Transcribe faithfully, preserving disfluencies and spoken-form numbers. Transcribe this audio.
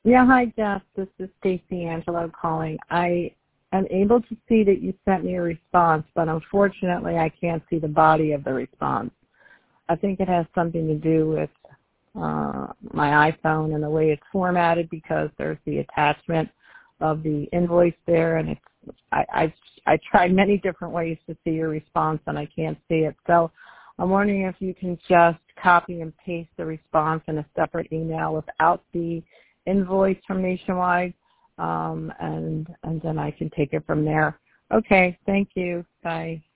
Yeah, hi, Jeff. This is Stacey Angelo calling. I am able to see that you sent me a response, but unfortunately I can't see the body of the response. I think it has something to do with uh, my iPhone and the way it's formatted, because there's the attachment of the invoice there, and it's I, I, I tried many different ways to see your response, and I can't see it. So I'm wondering if you can just copy and paste the response in a separate email without the invoice from Nationwide, um, and and then I can take it from there. Okay, thank you. Bye.